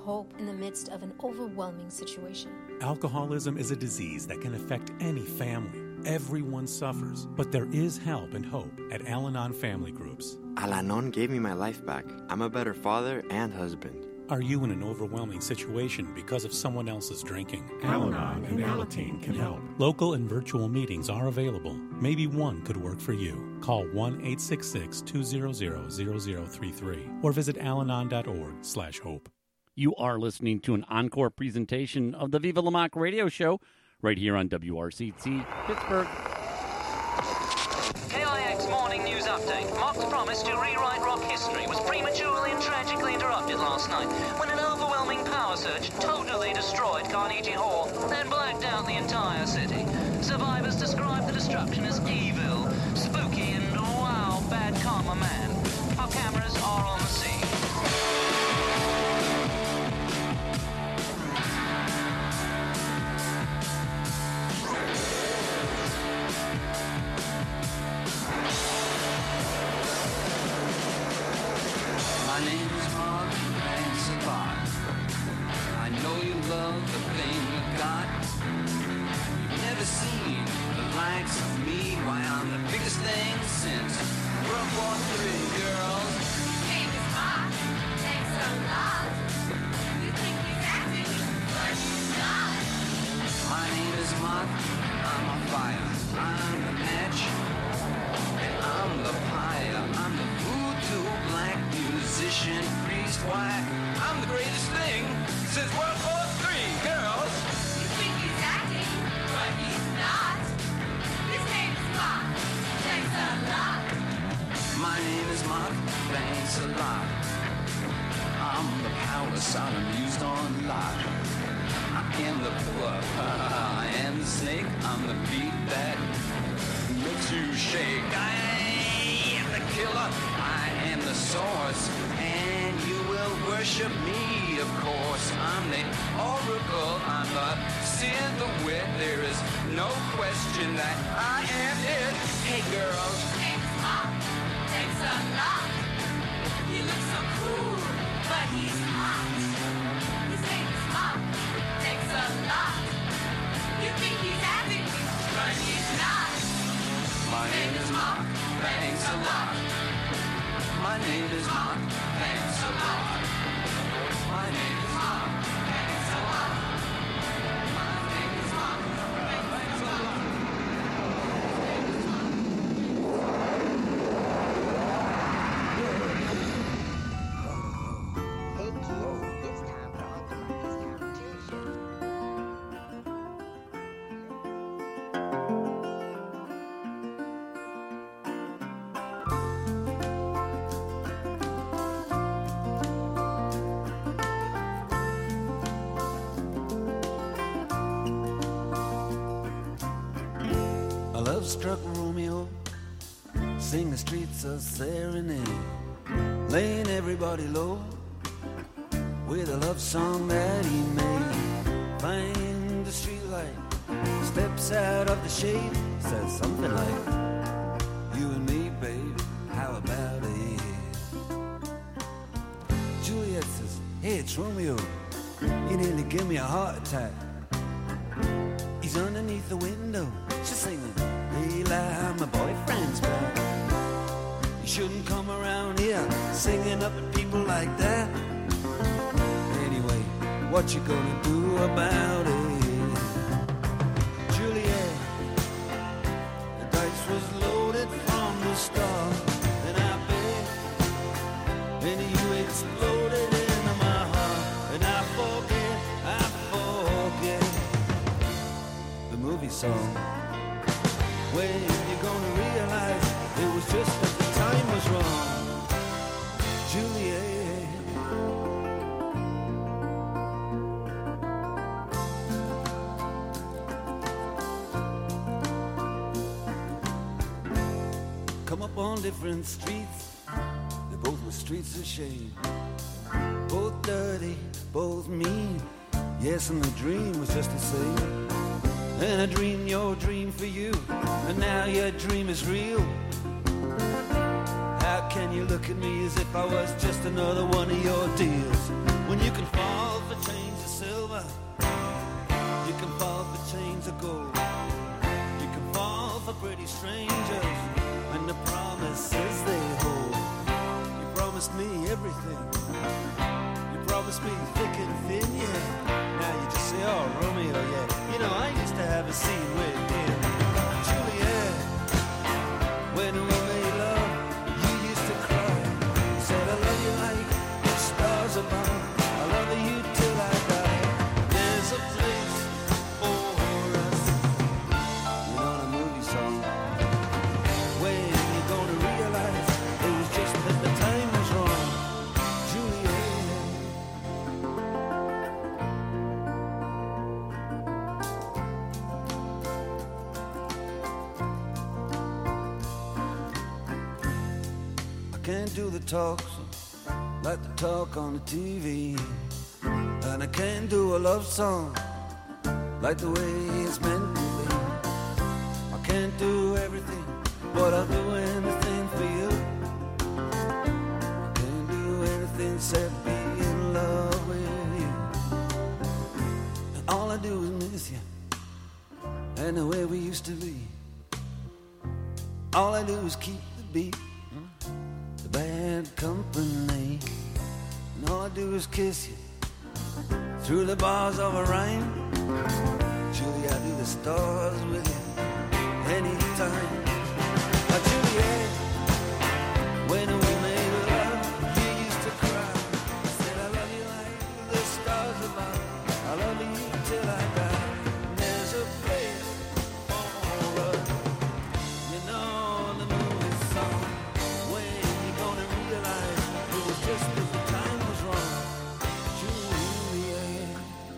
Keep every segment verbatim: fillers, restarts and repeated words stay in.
hope in the midst of an overwhelming situation. Alcoholism is a disease that can affect any family. Everyone suffers, but there is help and hope at Al-Anon Family Groups. Al-Anon gave me my life back. I'm a better father and husband. Are you in an overwhelming situation because of someone else's drinking? Al-Anon and Alateen can help. Local and virtual meetings are available. Maybe one could work for you. Call one eight six six, two zero zero, zero zero three three or visit alanon.org slash hope. You are listening to an encore presentation of the Viva La Mock radio show right here on W R C T Pittsburgh. K I X Morning News Update. Mock's promise to rewrite rock history was prematurely and tragically interrupted last night when an overwhelming power surge totally destroyed Carnegie Hall and blacked out the entire city. Survivors describe the destruction as evil, spooky, and wow, bad karma man. Our cameras are on the scene. My name is Mark, thanks a lot. I know you love the thing you got. You've never seen the likes of me. Why, I'm the biggest thing since World War Three, girls. His name is Mark, thanks a lot. You think he's acting, but he's not. My name is Mark, I'm a fire. I'm the match, and I'm the pyre. I'm the voodoo black musician priest. Why, I'm the greatest thing since World War Three, girls. You think he's acting, but he's not. His name is Mark, thanks a lot. My name is Mark, thanks a lot. I'm the power Sodom used on Lot. I am the pillar, I am the snake. I'm the beat that makes you shake. I am the killer, I am the source, and you will worship me, of course. I'm the oracle, I'm the sin, the wit. There is no question that I am it. Hey girls. His name is Mark, thanks a lot. He looks so cool, but he's hot. His name is Mark, thanks a lot. You think he's acting, but he's not. My name is Mark, thanks a lot. My name is Mark, thanks a lot. My name is Mark, thanks a lot. My name is Mark, thanks a lot. Hey kids, it's time for Uncle Mikey's competition. A love-struck Romeo sing the streets a serenade, laying everybody low with a love song that he made. Find the streetlight, steps out of the shade, says something like, you and me, baby, how about it? Juliet says, hey, it's Romeo, you nearly give me a heart attack. He's underneath the window, she's singing, Leila, my boyfriend's back. You shouldn't come around here singing up at people like that. Anyway, what you gonna do about it? Juliet, the dice was loaded from the start, and I bet, and you exploded into my heart, and I forget, I forget the movie song. When you gonna realize it was just that the time was wrong, Juliet. Come up on different streets, they both were streets of shame. Both dirty, both mean, yes, and the dream was just the same. And I dreamed your dream for you, and now your dream is real. How can you look at me as if I was just another one of your deals. When you can fall for chains of silver, you can fall for chains of gold. You can fall for pretty strangers and the promises they hold. You promised me everything. You promised me thick and thin, yeah. Now you just say, oh, Romeo, yeah. You know, I used to have a scene with him. Juliet, when we made love, you used to cry. You said, I love you like the stars above. I love you till I die. There's a place for us. You know the movie song. When you're gonna realize it was just that the time was wrong. Juliet. I can't do the talks like the talk on the T V, and I can't do a love song like the way it's meant to be. I can't do everything, but I'll do anything for you. I can't do anything except be in love with you. And all I do is miss you, and the way we used to be. All I do is keep the beat, the bad company. And all I do is kiss you through the bars of a rhyme. Julie, I do the stars with you anytime. Oh, Juliet, when we made love, you used to cry. You said, I love you like the stars above. I love you till I die. And there's a place for us. You know the movie song. When you gonna realize it was just that the time was wrong. Juliet.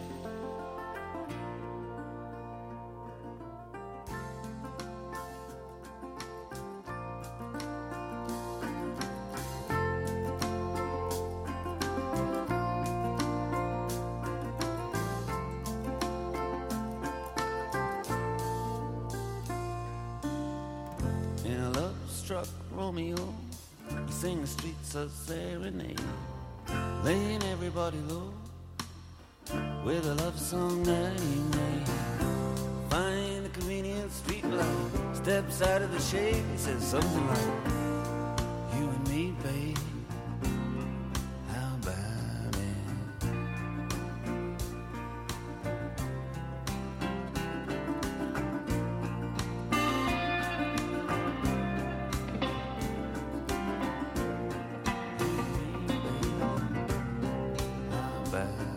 In a love-struck Romeo, he sing the streets of serenade, laying everybody low with a love song that he made. Find a convenient street light, steps out of the shade, he says something like, you and me, babe, how about it? How about it?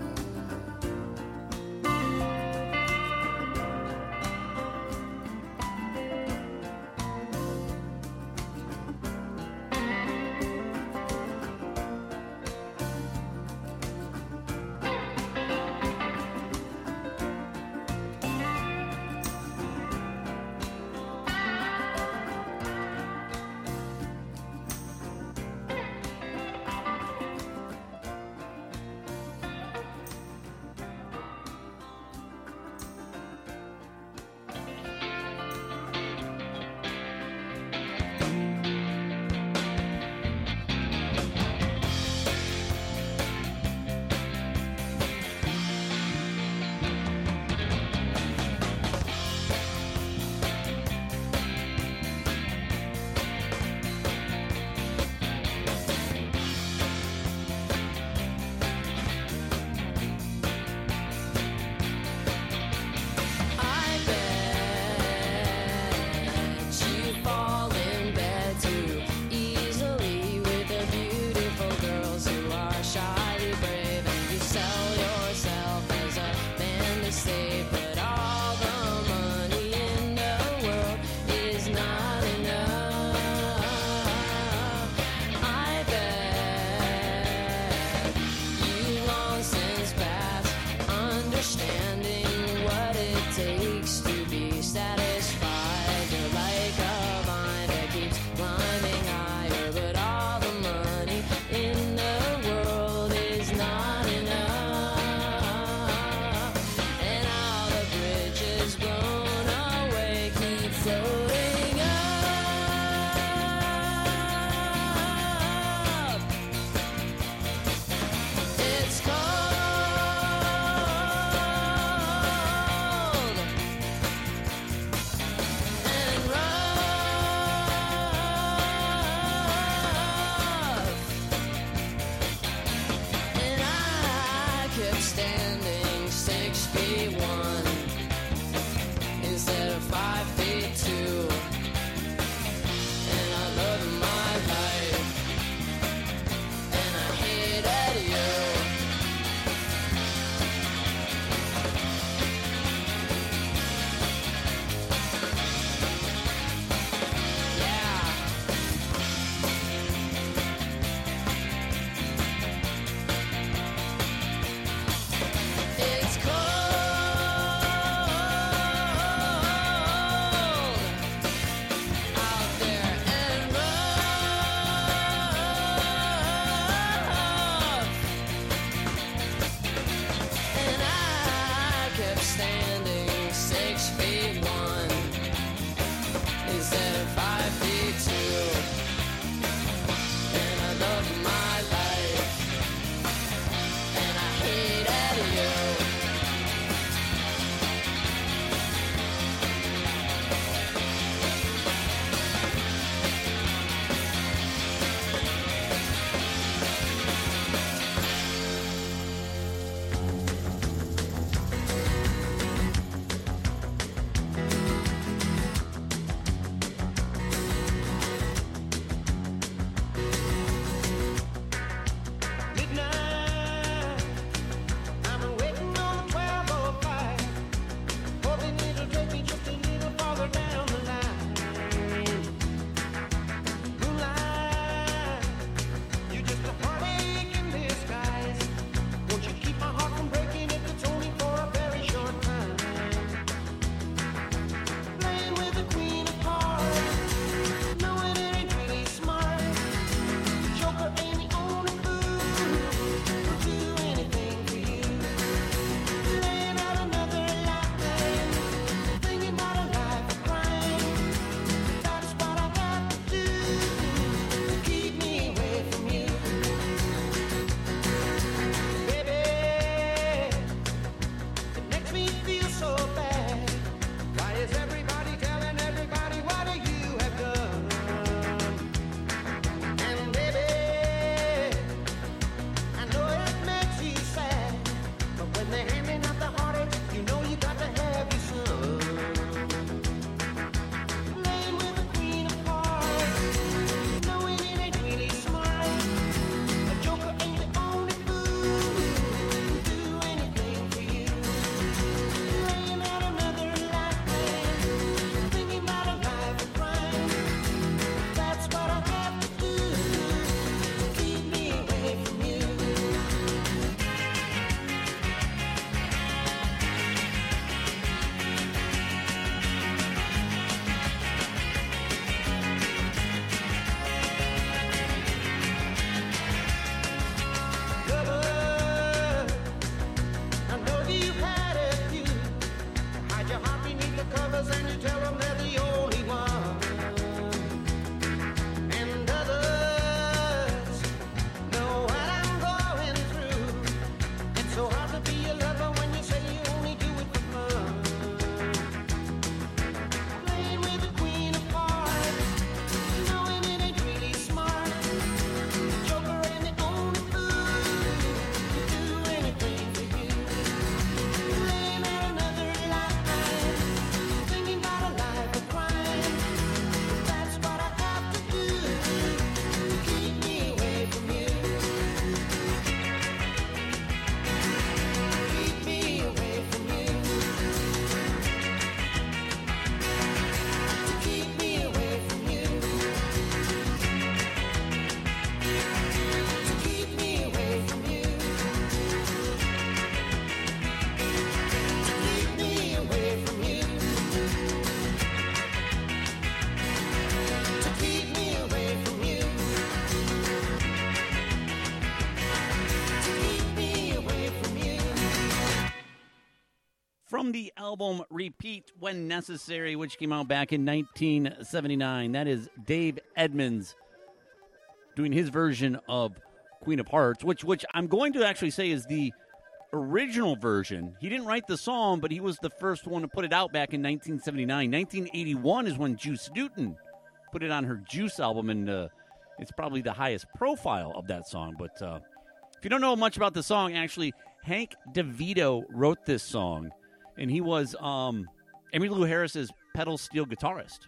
from the album Repeat When Necessary, which came out back in nineteen seventy-nine. That is Dave Edmunds doing his version of Queen of Hearts, which which I'm going to actually say is the original version. He didn't write the song, but he was the first one to put it out back in nineteen seventy-nine. nineteen eighty-one is when Juice Newton put it on her Juice album, and uh, it's probably the highest profile of that song. But uh, if you don't know much about the song, actually, Hank DeVito wrote this song, and he was um, Emmylou Harris's pedal steel guitarist.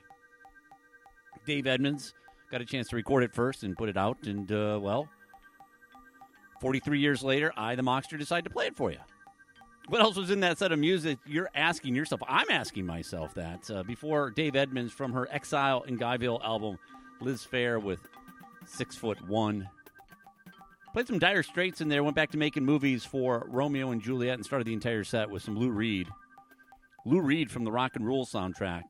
Dave Edmunds got a chance to record it first and put it out, and, uh, well, forty-three years later, I, the Mockster, decided to play it for you. What else was in that set of music? You're asking yourself. I'm asking myself that. Uh, before Dave Edmunds from her Exile in Guyville album, Liz Phair with Six Foot One. Played some Dire Straits in there, went back to making movies for Romeo and Juliet, and started the entire set with some Lou Reed. Lou Reed from the Rock and Roll soundtrack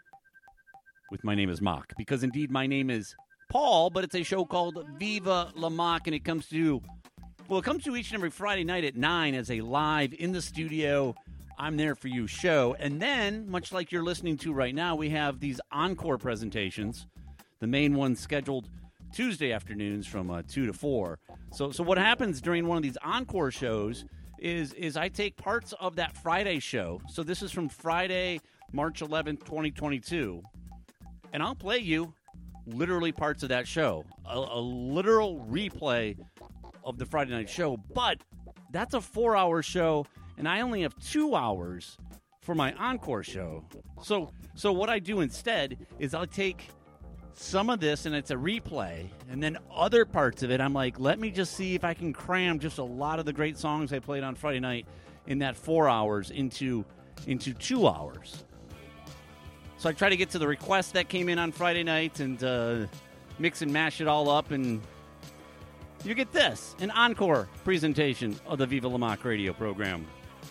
with My Name is Mock. Because indeed, my name is Paul, but it's a show called Viva La Mock, and it comes to, well, it comes to each and every Friday night at nine as a live, in the studio, I'm there for you show. And then, much like you're listening to right now, we have these encore presentations. The main one scheduled Tuesday afternoons from uh, two to four. So so what happens during one of these encore shows is is I take parts of that Friday show. So this is from Friday, March eleventh, twenty twenty-two. And I'll play you literally parts of that show. A, a literal replay of the Friday night show. But that's a four-hour show, and I only have two hours for my encore show. So so what I do instead is I'll take some of this, and it's a replay, and then other parts of it, I'm like, let me just see if I can cram just a lot of the great songs I played on Friday night in that four hours into into two hours. So I try to get to the requests that came in on Friday night and uh, mix and mash it all up, and you get this, an encore presentation of the Viva La Mock radio program.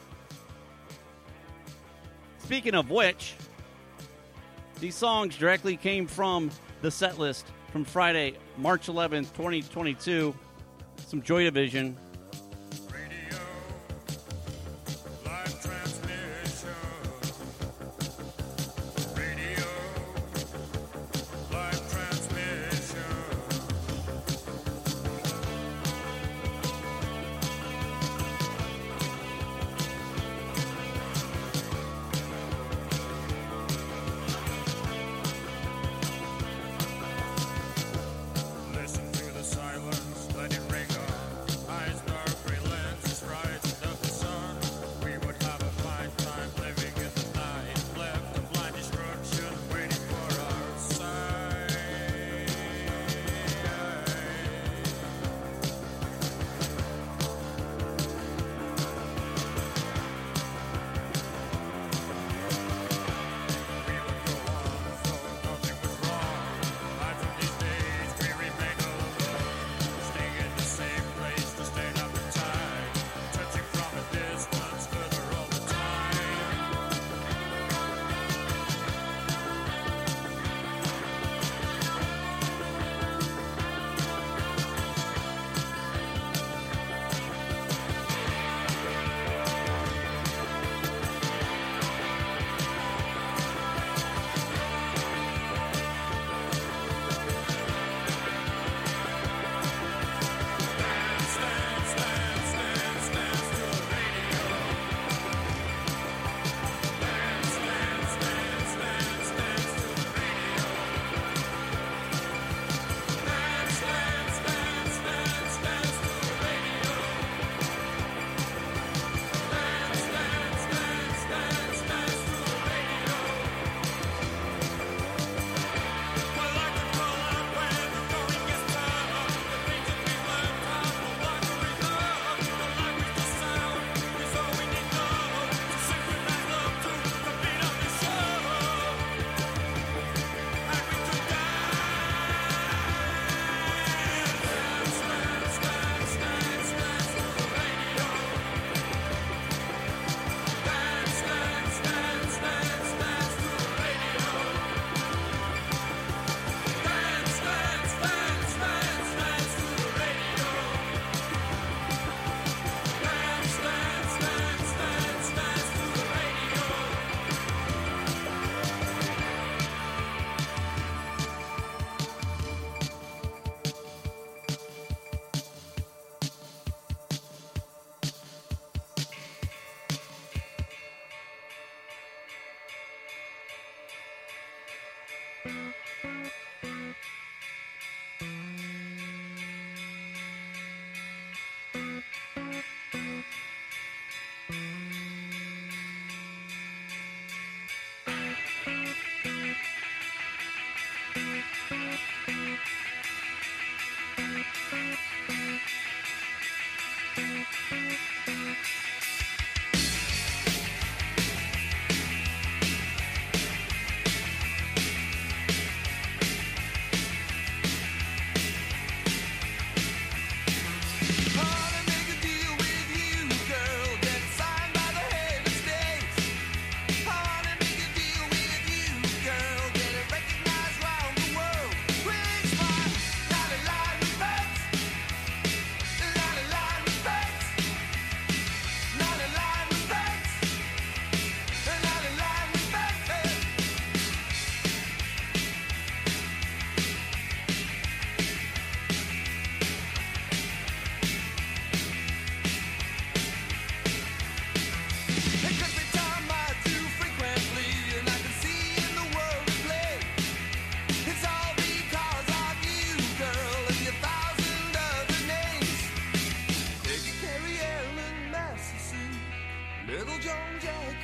Speaking of which, these songs directly came from the set list from Friday, March eleventh, twenty twenty-two. Some Joy Division. Listen to the silence, let it ring on. Eyes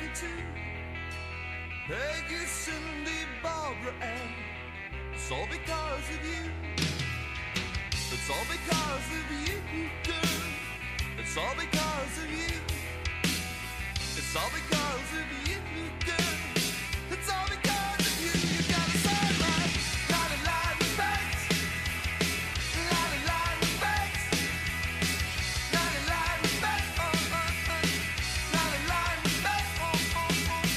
too. Peggy, Cindy, Barbara Ann. It's all because of you. It's all because of you, girl. It's all because of you. It's all because of you, girl. It's all because of you. You got a sideline, not a line with facts. Not a line with facts. Not a line with facts. Oh, oh, oh. Not a line with facts. Oh, oh, oh, oh.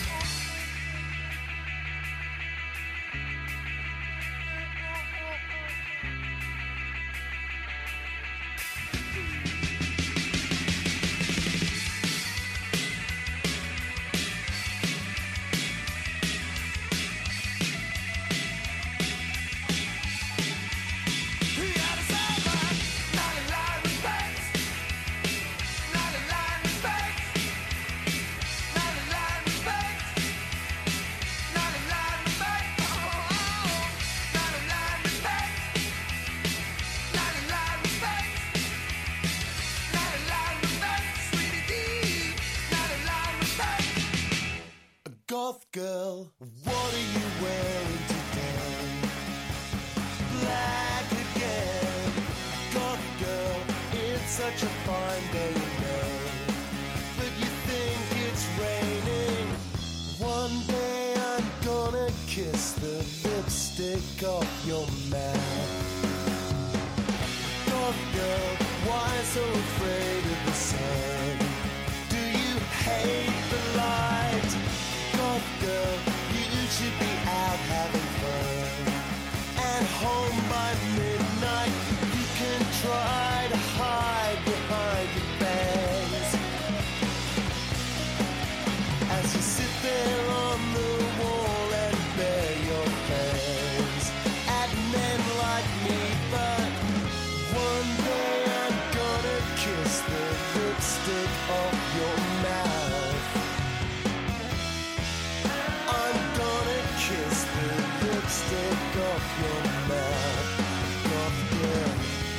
Goth girl, what are you wearing today? Black again. Goth girl, it's such a fine day in May, but you think it's raining. One day I'm gonna kiss the lipstick off your mouth. Goth girl, why so afraid of the sun? Do you hate the light? Goth girl, you should be out having fun. At home by midnight, you can try to hide behind your bangs. As you sit there on the wall and bare your fangs at men like me, but one day I'm gonna kiss the lipstick off your mouth. I'm gonna kiss the lipstick off your mouth. Goth girl.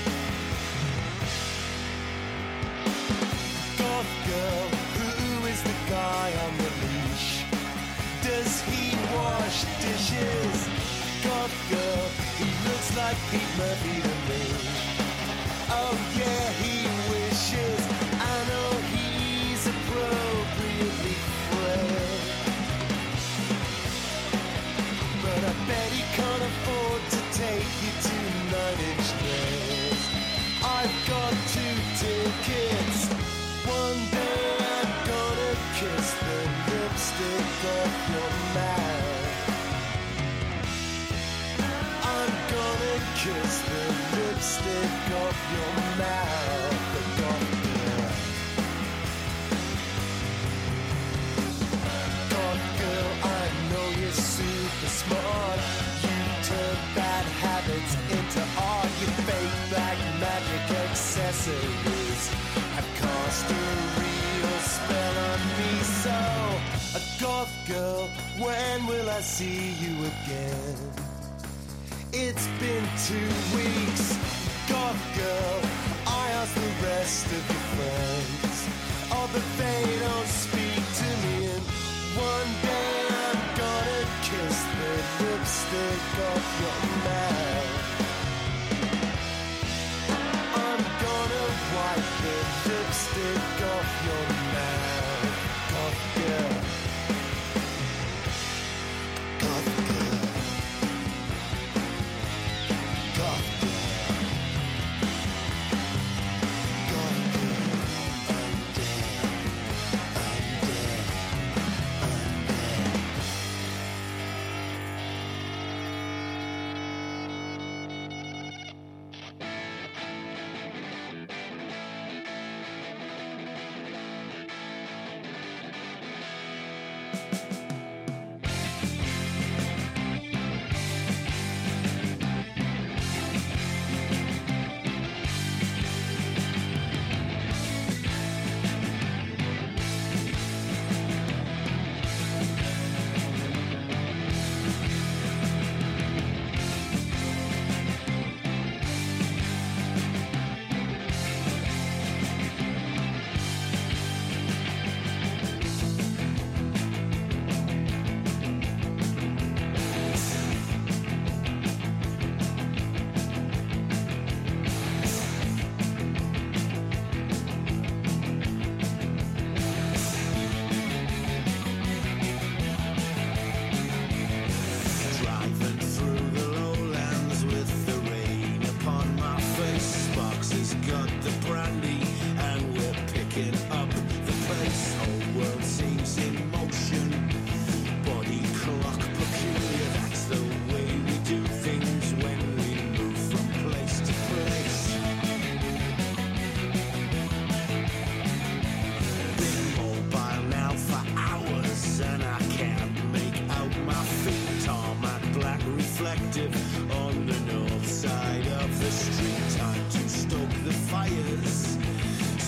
Goth girl, who is the guy on the leash? Does he wash dishes? Goth girl, he looks like Pete Murphy to me. Oh yeah, he wishes. I know he's appropriately frail, but I bet he can't afford to take you to Nine Inch Nails. I've got two tickets. One day I'm gonna kiss the lipstick off your mouth. I'm gonna kiss the lipstick off your mouth. The Goth girl. Goth girl, I know you're super smart. You turn bad habits into art. Your fake black magic accessories have cast a real spell on me. So, a goth girl, when will I see you again? It's been two weeks. Goth girl, I asked the rest of your friends, oh, but they don't speak to me. And one day I'm gonna kiss the lipstick off your mouth. I'm gonna wipe the lipstick off your mouth. Goth girl. Goth girl. Goth girl. Goth girl. I'm dead. I'm dead. I'm dead.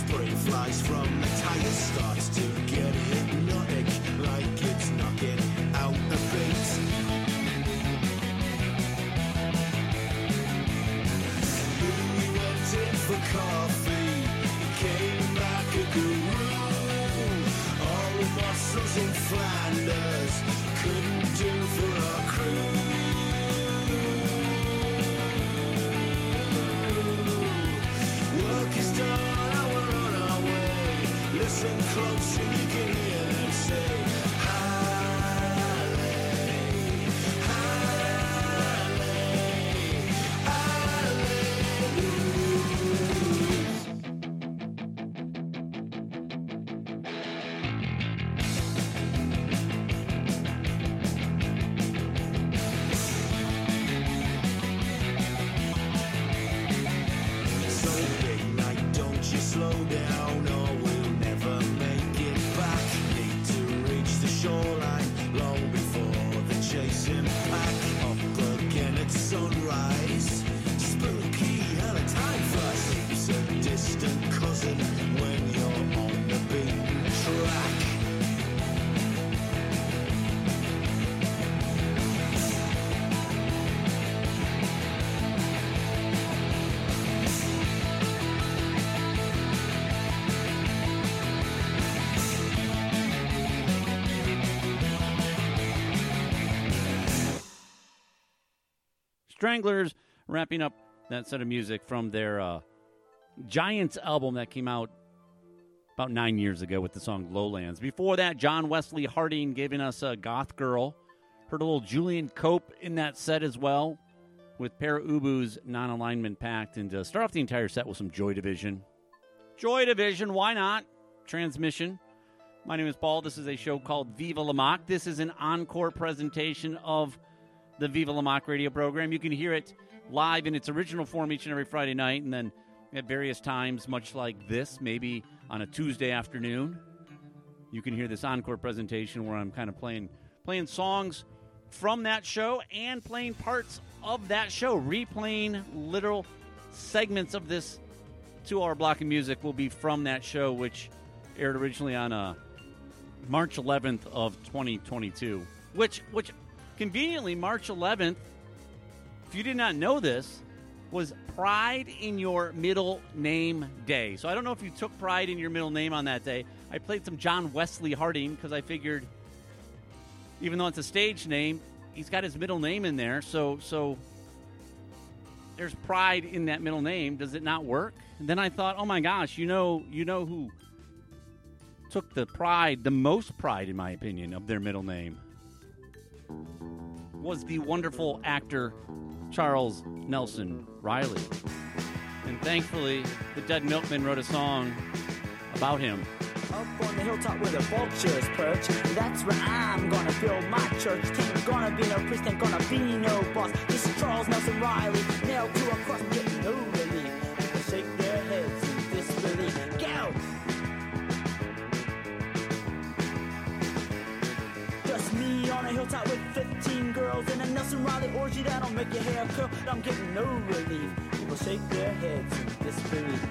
Spray flies from the tires, starts to get hypnotic, like it's knocking out the beat. He went in for coffee, came back a guru. All the muscles in Flanders couldn't do for our crew. Work is done, now we're on our way. Listen close and you can hear them say, Halle, Halle, so big night, don't you slow down or we'll never make it back. Need to reach the shoreline long before the chasing pack. Up again at sunrise, spooky and a time flies. Seems a distant cousin when you're on the beaten track. Stranglers wrapping up that set of music from their uh, Giants album that came out about nine years ago with the song Lowlands. Before that, John Wesley Harding giving us a Goth Girl. Heard a little Julian Cope in that set as well with Para Ubu's Non-Alignment Pact. And to start off the entire set with some Joy Division. Joy Division, why not? Transmission. My name is Paul. This is a show called Viva La Mock. This is an encore presentation of the Viva La Mock radio program. You can hear it live in its original form each and every Friday night, and then at various times, much like this, maybe on a Tuesday afternoon, you can hear this encore presentation where I'm kind of playing playing songs from that show and playing parts of that show, replaying literal segments of this two-hour block of music will be from that show, which aired originally on uh, March eleventh of twenty twenty-two, which which conveniently, March eleventh, if you did not know this, was Pride in Your Middle Name Day. So I don't know if you took pride in your middle name on that day. I played some John Wesley Harding because I figured, even though it's a stage name, he's got his middle name in there. So so there's pride in that middle name. Does it not work? And then I thought, oh my gosh, you know, you know who took the pride, the most pride, in my opinion, of their middle name? Was the wonderful actor Charles Nelson Riley. And thankfully, the Dead Milkmen wrote a song about him. Up on the hilltop where the vultures perch, that's where I'm gonna build my church. Ain't gonna be no priest, ain't gonna be no boss. This is Charles Nelson Riley, nailed to a cross, getting no relief. People shake their heads in disbelief. Go! Just me on a hilltop with fifteen girls and a Nelson Riley orgy that'll make your hair curl. I'm getting no relief. People shake their heads in disbelief.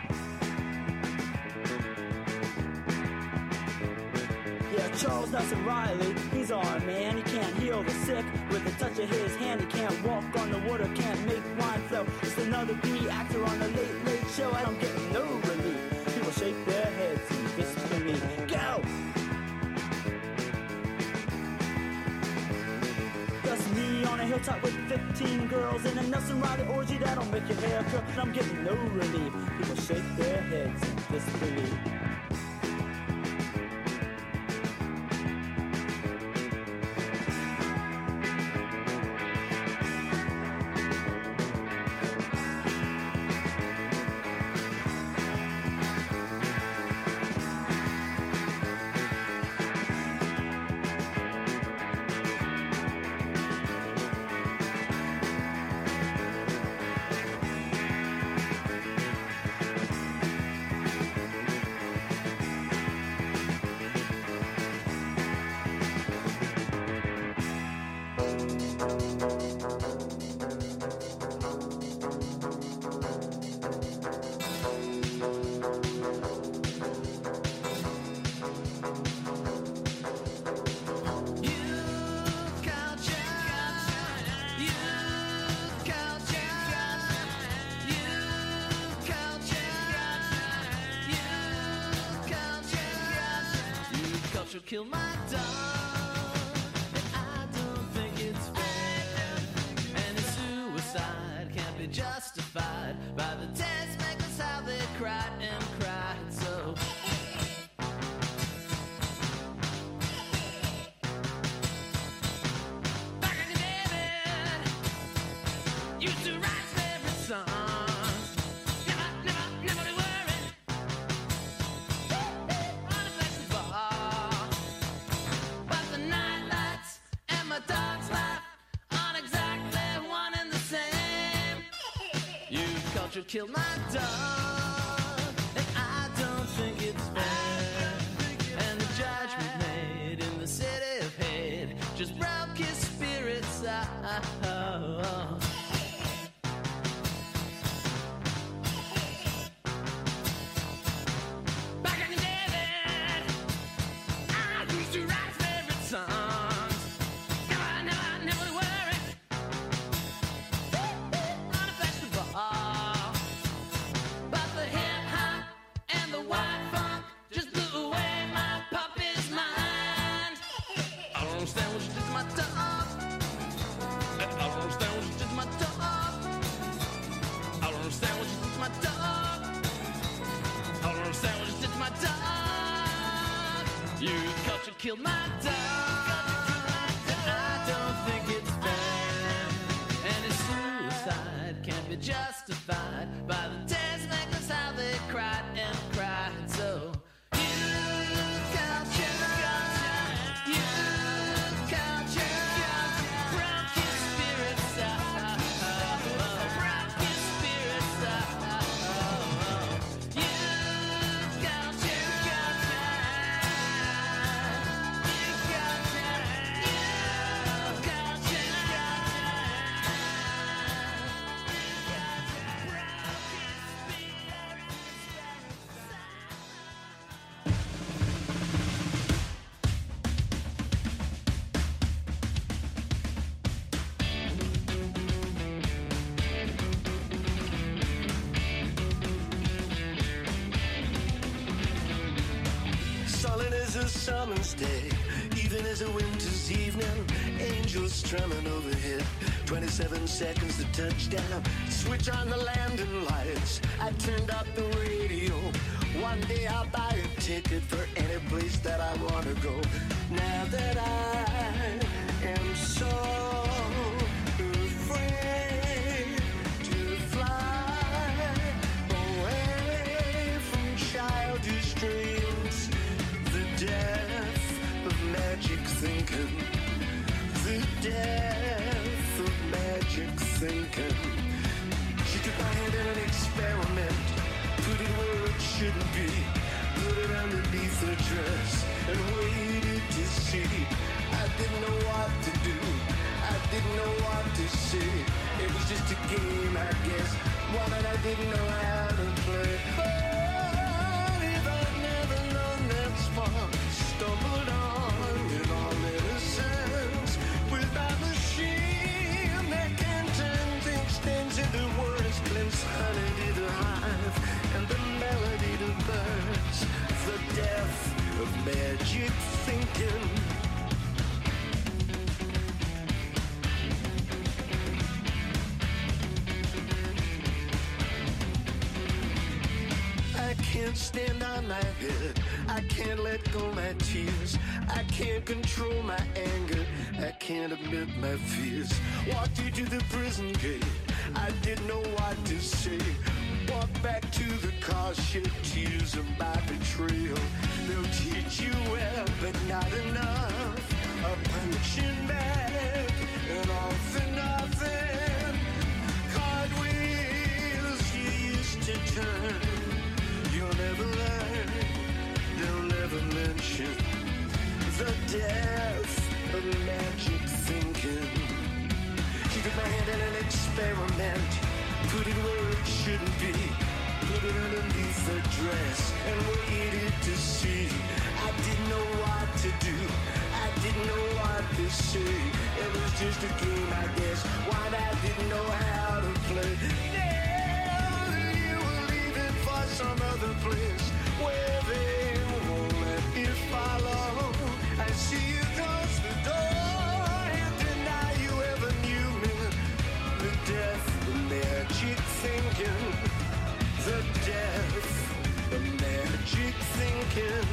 Yeah, Charles Nelson Riley, he's our man. He can't heal the sick with the touch of his hand. He can't walk on the water, can't make wine flow. It's another B actor on the Late Late Show. I don't get no relief. People shake their heads in disbelief. Go! Just me on a hilltop with fifteen girls and a Nelson Riley orgy that'll make your hair curl. And I'm getting no relief. People shake their heads in disbelief. you'll kill my dog. And I don't think it's fair. Any suicide can't be justified by the test makers how they cried and cried. So back in the day, man, used to write favorite songs. Never, never, never to worry. On a flexible bar. But the night lights and my dog's life aren't exactly one and the same. You culture killed my dog, and I don't think it's fair. And the judgment made in the city of hate just broke his spirits out. Back in the day, then, I used to write his favorite songs. Never, never, never to worry. On a festival. But the hip hop and the white funk just blew away my puppy's mind. I don't understand what you did to my dog. I don't understand what you did to my dog. I don't understand what you did to my dog. I don't understand what you did to my dog. You culture killed my dog. And I don't think it's fair. Any suicide can't be justified by the test makers how they cried and cried. So you culture, you culture, broke his spirits out, broke his spirits out. You culture, you culture, you Sullen as a summer's day, even as a winter's evening. Angels strumming overhead. twenty-seven seconds to touchdown. Switch on the landing lights. I turned up the radio. One day I'll buy a ticket for any place that I want to go. Now that I am so afraid to fly away from childish dreams, the death of magic thinking, the death of magic thinking. She took my hand in an experiment, put it where it shouldn't be, put it underneath her dress, and waited to see. I didn't know what to do, I didn't know what to say. It was just a game, I guess, one that I didn't know how to play. But if I'd never known that spark, stumbled on in all innocence with my machine that can turn things, things into words, glimpse honey to the hive and the melody to birds, the death of magic thinking. I can't stand on my head, I can't let go my tears, I can't control my anger, I can't admit my fears. Walked you to the prison gate, I didn't know what to say. Walked back to the car, shed tears of my betrayal. They'll teach you well, but not enough. A punching bag, and all for nothing. Cartwheels you used to turn. You'll never learn, they'll never mention the death of magic thinking. She took my hand in an experiment, put it where it shouldn't be, put it underneath her dress, and waited to see. I didn't know what to do, I didn't know what to say. It was just a game, I guess, one I didn't know how to play. Now you were leaving for some other place where they won't let you follow. cheek sinking.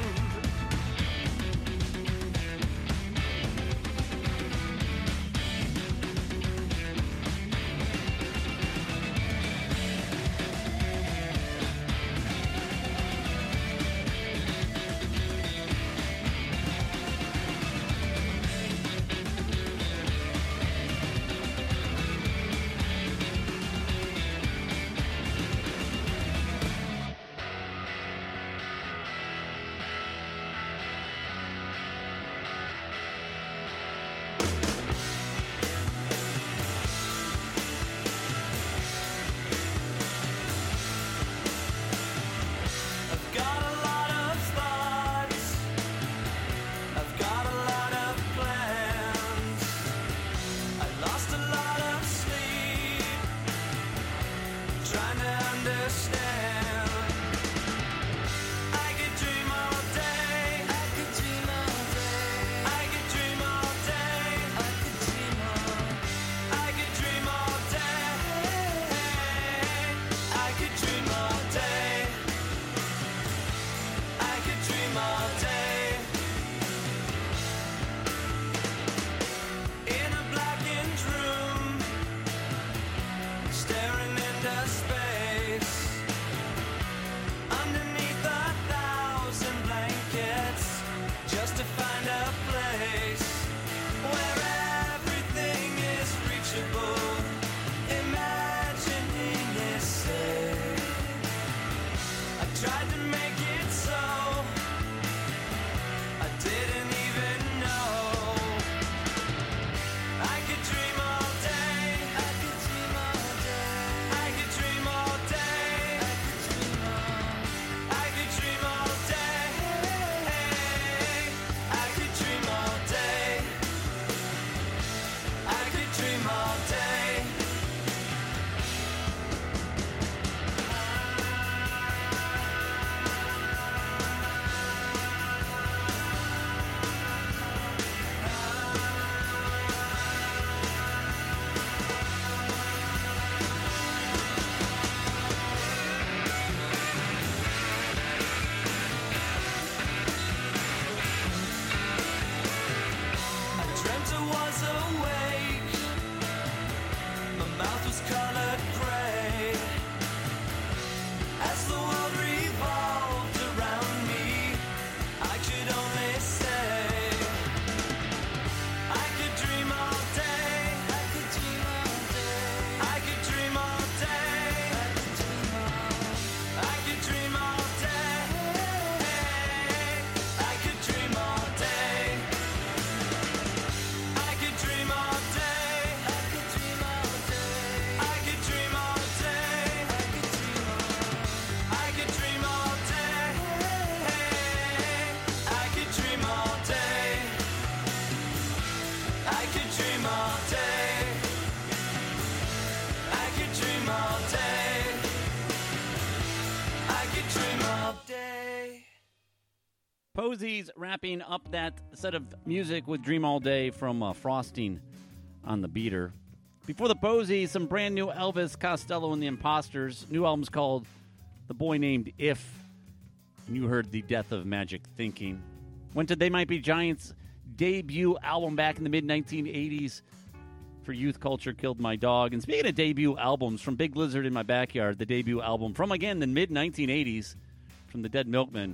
Posies wrapping up that set of music with Dream All Day from uh, Frosting on the Beater. Before the Posies, some brand new Elvis Costello and the Imposters. New album's called The Boy Named If. And you heard The Death of Magic Thinking. Went to They Might Be Giants' debut album back in the mid nineteen eighties for Youth Culture Killed My Dog. And speaking of debut albums, from Big Lizard in My Backyard, the debut album from, again, the mid nineteen eighties from the Dead Milkmen,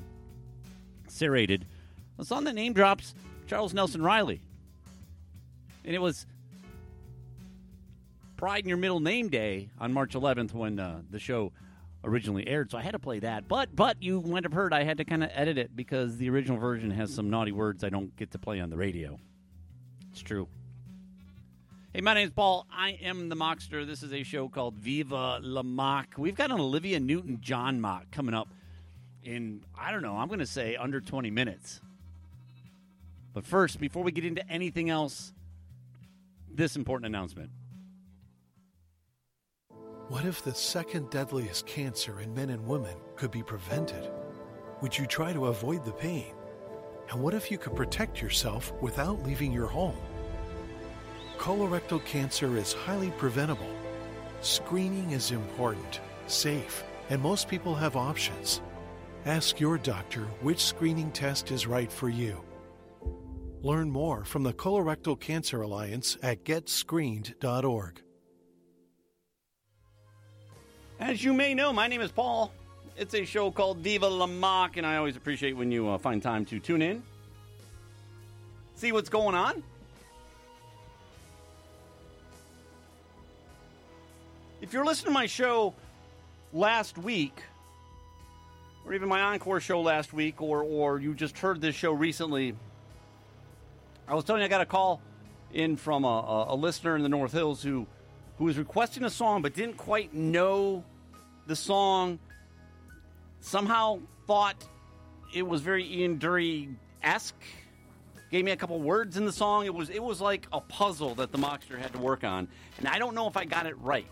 Serrated. A song that name drops Charles Nelson Riley. And it was Pride in Your Middle Name Day on March eleventh when uh, the show originally aired, so I had to play that. But but you might have heard I had to kind of edit it because the original version has some naughty words I don't get to play on the radio. It's true. Hey, my name's Paul. I am the Mockster. This is a show called Viva La Mock. We've got an Olivia Newton-John mock coming up in, I don't know, I'm going to say under twenty minutes. But first, before we get into anything else, this important announcement. What if the second deadliest cancer in men and women could be prevented? Would you try to avoid the pain? And what if you could protect yourself without leaving your home? Colorectal cancer is highly preventable. Screening is important, safe, and most people have options. Ask your doctor which screening test is right for you. Learn more from the Colorectal Cancer Alliance at get screened dot org. As you may know, my name is Paul. It's a show called Viva La Mock, and I always appreciate when you uh, find time to tune in, see what's going on. If you're listening to my show last week, or even my Encore show last week, or or you just heard this show recently, I was telling you I got a call in from a, a, a listener in the North Hills who, who was requesting a song but didn't quite know the song, somehow thought it was very Ian Dury-esque, gave me a couple words in the song. It was, it was like a puzzle that the Mockster had to work on, and I don't know if I got it right.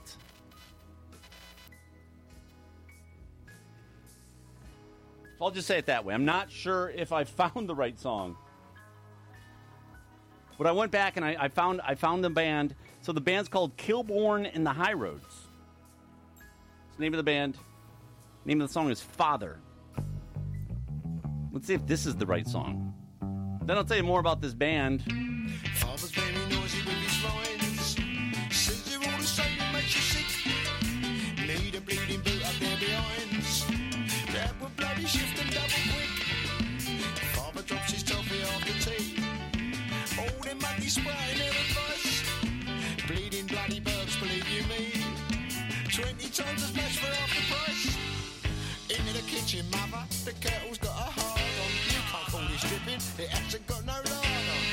I'll just say it that way. I'm not sure if I found the right song. But I went back and I, I found I found the band. So the band's called Kilborn and the High Roads. It's the name of the band. The name of the song is Father. Let's see if this is the right song. Then I'll tell you more about this band. Father's very noisy with his lines. Says they're all the same and makes you sick. Need a bleeding boot up there behind. That would bloody shift and double quick. Father drops his toffee after tea. All them muggy spraying their advice. Bleeding bloody burbs, believe you me. Twenty times as much for half the price. Into the kitchen, mother. The kettle's got a hard on. You can't call this dripping. It hasn't got no lard on.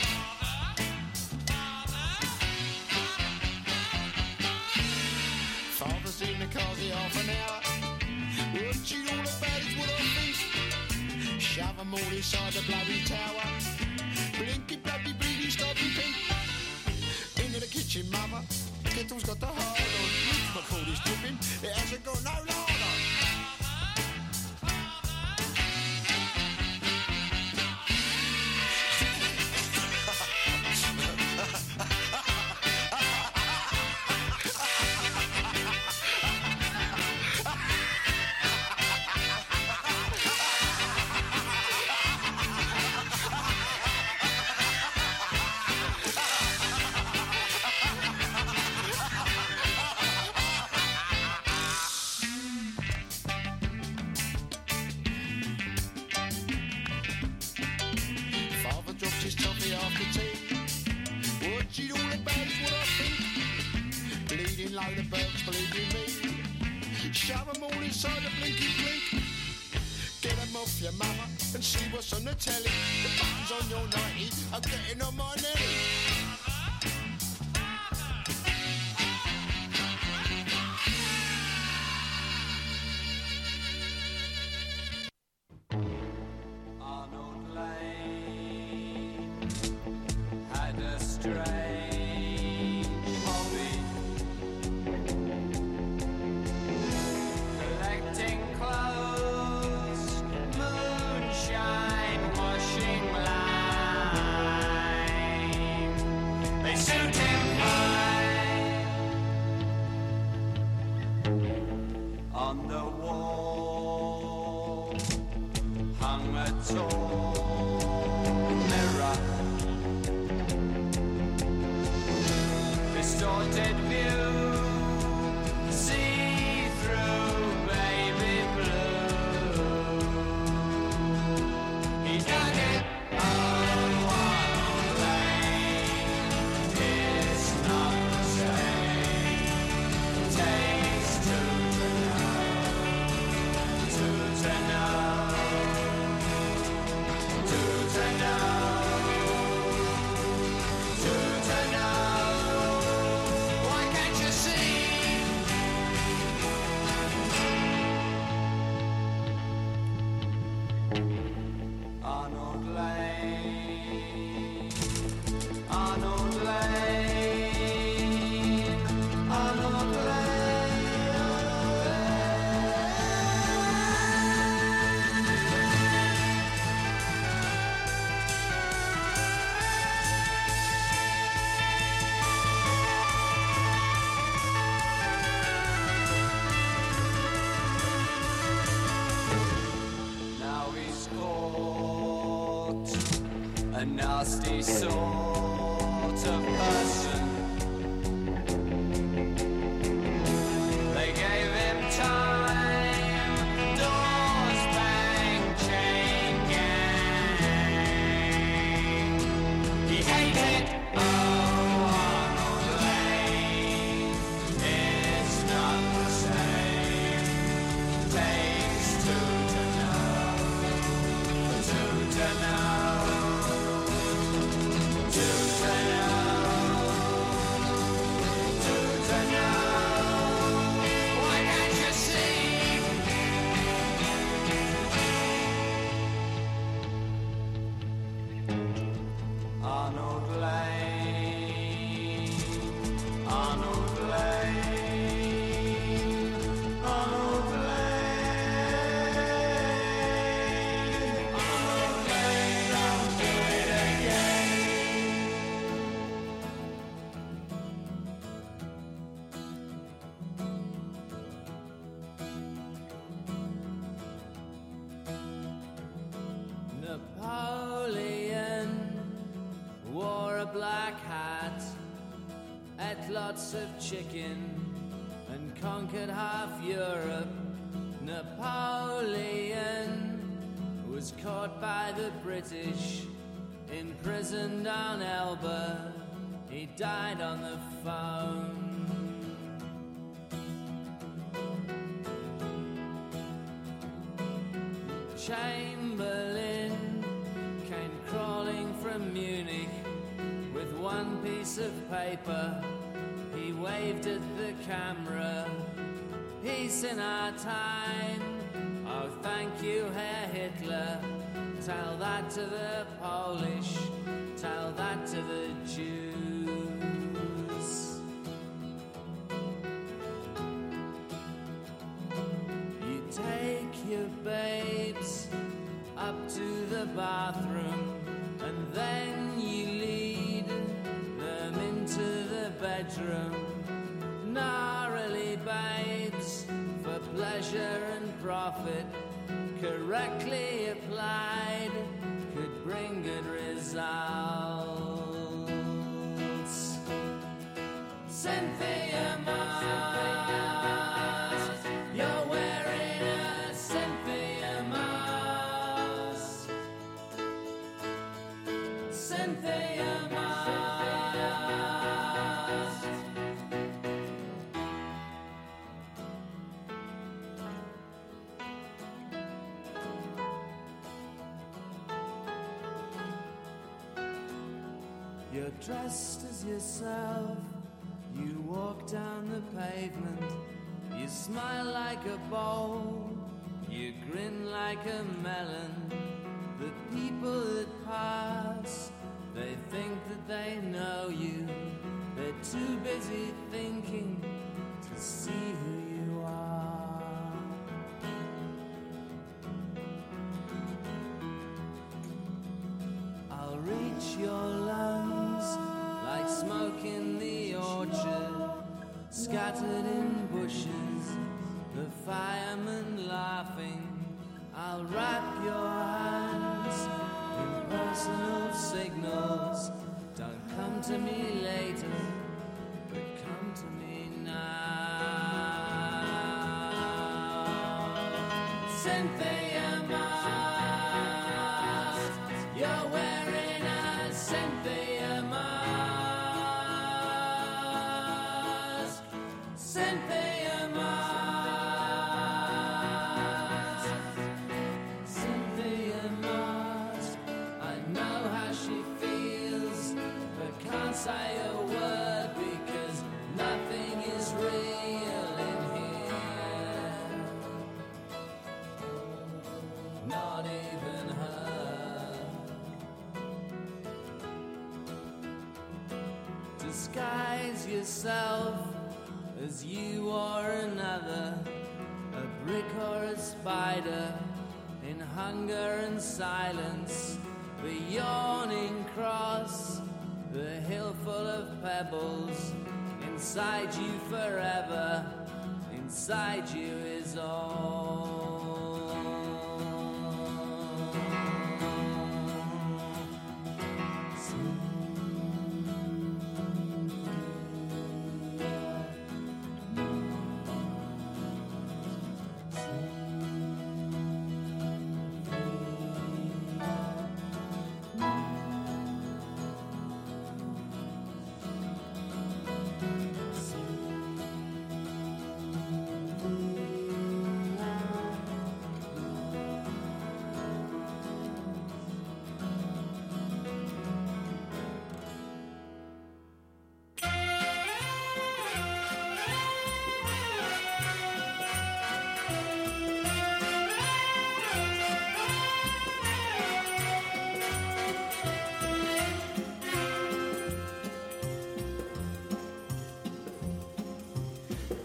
Father's in the car for half an hour. What you all about is what I think. Shove them all inside the bloody tower. Blinky bloody bleedy stubby pink. Into the kitchen, mother. Kettle's got the hard on. You can't call this dripping. It hasn't got no lard on. On the telly, the buttons on your nightie are getting on my nelly. Arnold Lane had a strange hobby, collecting clothes, moonshine, washing lime. They suit him fine. On the wall hung a tall mirror, distorted view, see through baby blue. He dug it on one lane. It's not the same. Takes two to know, two to know. transport. A nasty sort of person. They gave him time, doors bang, chain gang. He hated, oh, Arnold Lane. It's not the same. Takes two to know, two to know, two to know, two to know. Why can't you see? Arnold Lane, Arnold Lane, Arnold Lane, Arnold Lane, I'll do it again. Napoleon wore a black hat, ate lots of chicken, and conquered half Europe. Napoleon was caught by the British, imprisoned on Elba. He died on the phone. Chamberlain came crawling from Munich with one piece of paper. He waved at the camera. Peace in our time. Oh, thank you, Herr Hitler. Tell that to the Polish. Tell that to the Jews. You take your babes up to the bathroom, and then you lead them into the bedroom. Gnarly babes for pleasure and profit, correctly applied, could bring good results. Cynthia Mars, you're wearing a Cynthia Mars. Cynthia Mars. You're dressed as yourself. You walk down the pavement. You smile like a bowl. You grin like a melon. The people that pass, they think that they know you. They're too busy thinking to see who you are. I'll reach your lungs like smoke in the orchard, scattered in bushes, the firemen laughing. I'll wrap your hands in personal signals. Don't come to me later, but come to me now. Cynthia Mars, you're wearing a Cynthia Mars. Cynthia Mars. Cynthia Mars. I know how she feels, but can't say a word because nothing is real in here. Not even her. Disguise yourself as you or another, a brick or a spider, in hunger and silence, the yawning cross, the hill full of pebbles, inside you forever, inside you is all.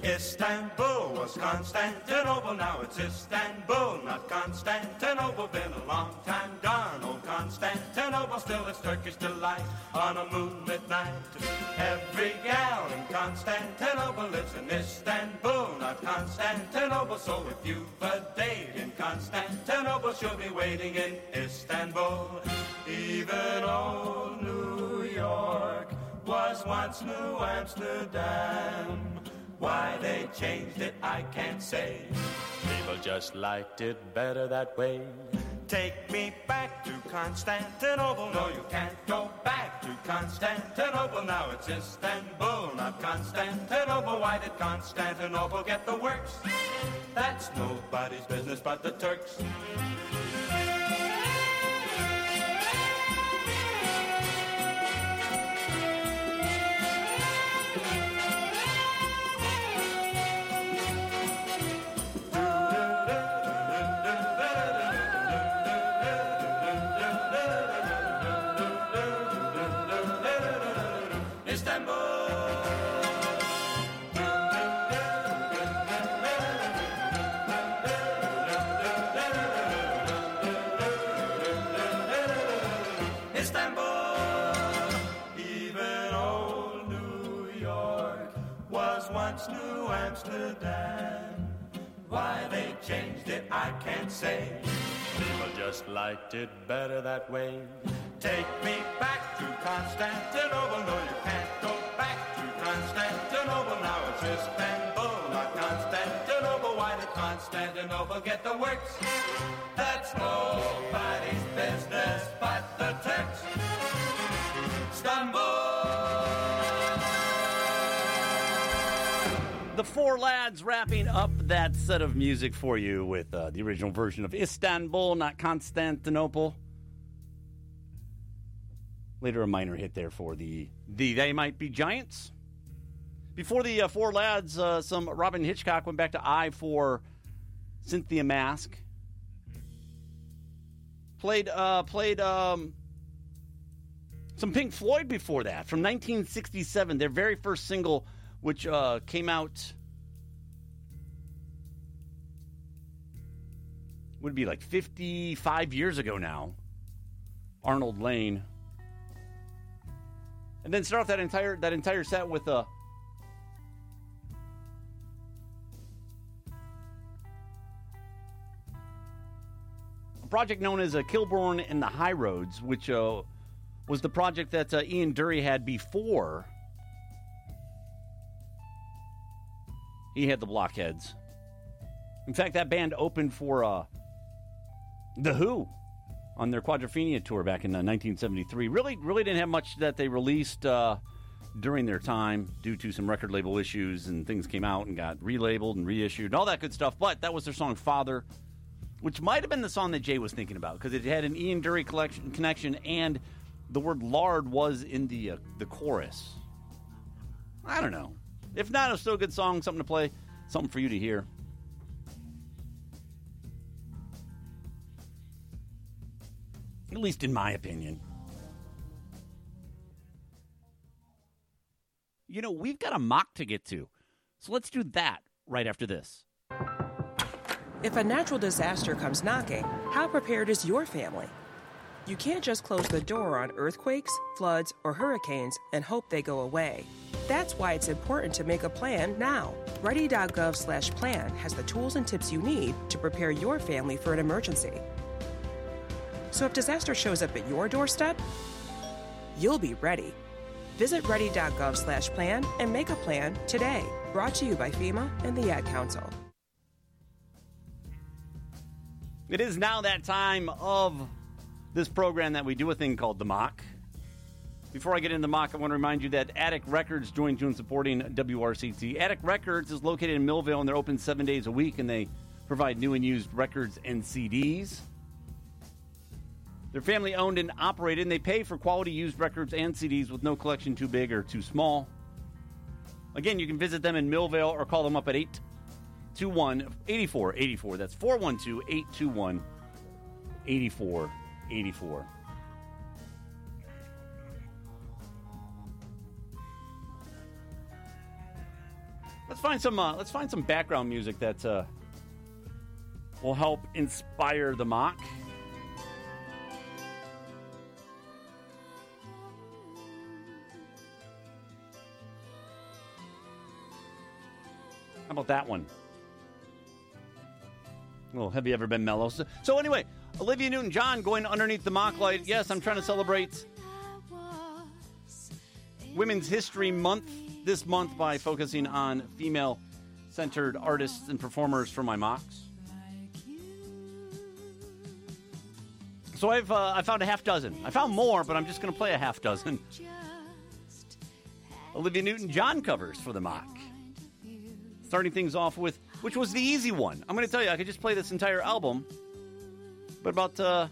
Istanbul was Constantinople, now it's Istanbul, not Constantinople. Been a long time gone, old Constantinople, still it's Turkish delight on a moonlit night. Every gal in Constantinople lives in Istanbul, not Constantinople. So if you've a date in Constantinople, she'll be waiting in Istanbul. Even old New York was once New Amsterdam. Why they changed it, I can't say. People just liked it better that way. Take me back to Constantinople. No, you can't go back to Constantinople. Now it's Istanbul, not Constantinople. Why did Constantinople get the works? That's nobody's business but the Turks. New Amsterdam. Why they changed it, I can't say. People just liked it better that way. Take me back to Constantinople. No, you can't go back to Constantinople. Now it's Istanbul, not Constantinople. Why did Constantinople get the works? That's nobody's business but the Turks. Istanbul. The Four Lads wrapping up that set of music for you with uh, the original version of Istanbul, not Constantinople. Later, a minor hit there for the, the They Might Be Giants. Before the uh, Four Lads, uh, some Robin Hitchcock went back to I for Cynthia Mask. Played, uh, played um, some Pink Floyd before that from nineteen sixty-seven, their very first single, which uh, came out, would be like fifty-five years ago now. Arnold Lane. And then start off that entire that entire set with a a project known as uh, Kilborn and the High Roads, which uh, was the project that uh, Ian Dury had before he had the Blockheads. In fact, that band opened for uh, The Who on their Quadrophenia tour back in uh, nineteen seventy-three. Really, really didn't have much that they released uh, during their time due to some record label issues, and things came out and got relabeled and reissued and all that good stuff. But that was their song Father, which might have been the song that Jay was thinking about because it had an Ian Dury collection, connection, and the word lard was in the uh, the chorus. I don't know. If not, it's still a good song, something to play, something for you to hear. At least in my opinion. You know, we've got a mock to get to, so let's do that right after this. If a natural disaster comes knocking, how prepared is your family? You can't just close the door on earthquakes, floods, or hurricanes and hope they go away. That's why it's important to make a plan now. Ready.gov slash plan has the tools and tips you need to prepare your family for an emergency. So if disaster shows up at your doorstep, you'll be ready. Visit ready.gov slash plan and make a plan today. Brought to you by FEMA and the Ad Council. It is now that time of this program that we do a thing called The Mock. Before I get into the mock, I want to remind you that Attic Records joined you in supporting W R C T. Attic Records is located in Millville, and they're open seven days a week, and they provide new and used records and C Ds. They're family-owned and operated, and they pay for quality used records and C Ds with no collection too big or too small. Again, you can visit them in Millville or call them up at eight two one, eight four eight four. That's four one two, eight two one, eight four eight four. Let's find some. Uh, let's find some background music that uh, will help inspire the mock. How about that one? A little Have You Ever Been Mellow? So, so anyway, Olivia Newton-John going underneath the mock light. Yes, I'm trying to celebrate Women's History Month this month by focusing on female-centered artists and performers for my mocks. So I've uh, I found a half dozen. I found more, but I'm just going to play a half dozen Olivia Newton-John covers for the mock. Starting things off with, which was the easy one. I'm going to tell you, I could just play this entire album. But about uh,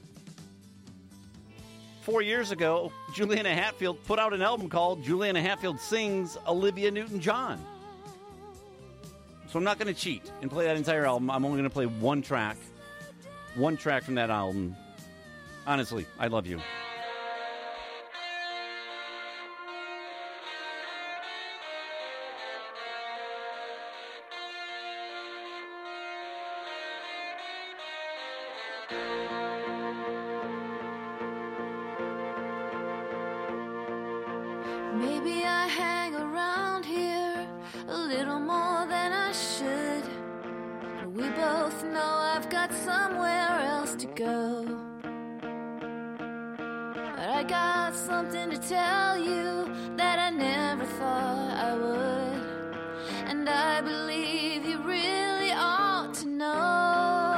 four years ago, Juliana Hatfield put out an album called Juliana Hatfield Sings Olivia Newton-John. So I'm not going to cheat and play that entire album. I'm only going to play one track. One track from that album. Honestly, I love you. Maybe I hang around here a little more than I should, but we both know I've got somewhere else to go. But I got something to tell you that I never thought I would, and I believe you really ought to know.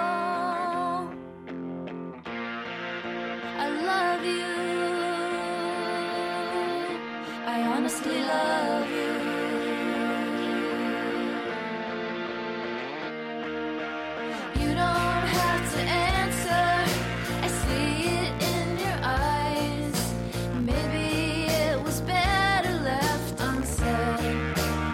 I love you. I honestly love you. You don't have to answer. I see it in your eyes. Maybe it was better left unsaid.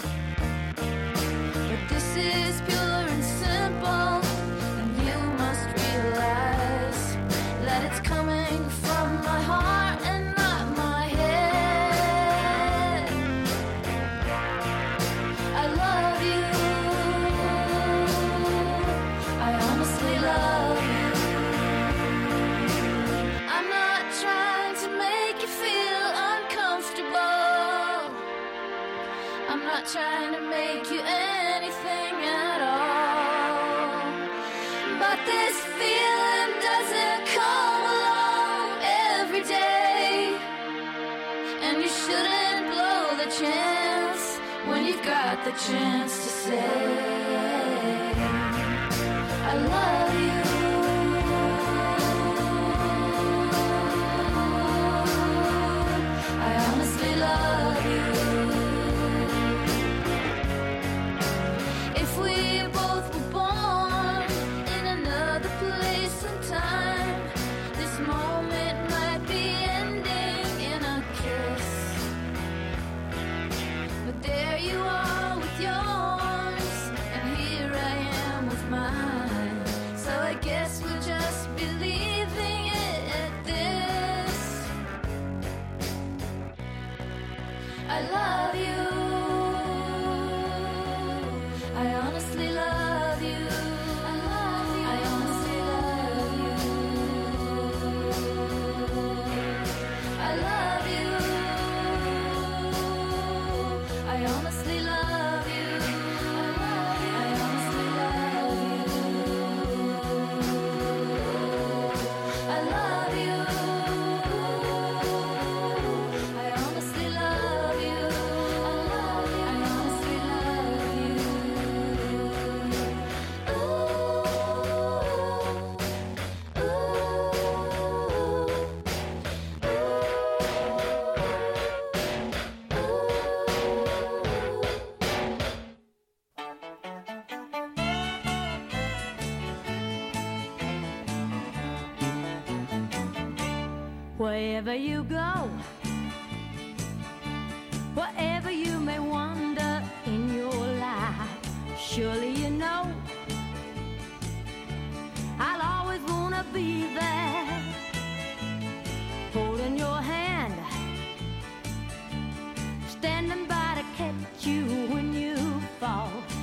But this is pure and simple, and you must realize that it's coming from my heart and not my head. I love you. I honestly love you. I'm not trying to make you feel uncomfortable. I'm not trying to make you anything at all. But this feeling doesn't come along every day, and you shouldn't blow the chance when you've got the chance to say, I love you. I honestly love you. If we both were born in another place and time, this moment might be ending in a kiss. But there you are with yours, and here I am with mine. So I guess we'll just be leaving it at this. I love you. I honestly love you. I love you. I honestly love you. I love you. I honestly love you. I honestly love you. I love you. I honestly love you. I honestly love you. Wherever you go, whatever you may wonder in your life, surely you know I'll always wanna be there, holding your hand, standing by to catch you when you fall.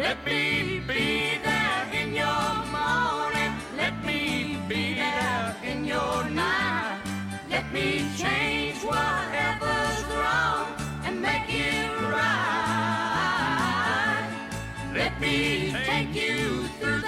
Let me be there in your morning. Let me be there in your night. Let me change whatever's wrong and make it right. Let me take you through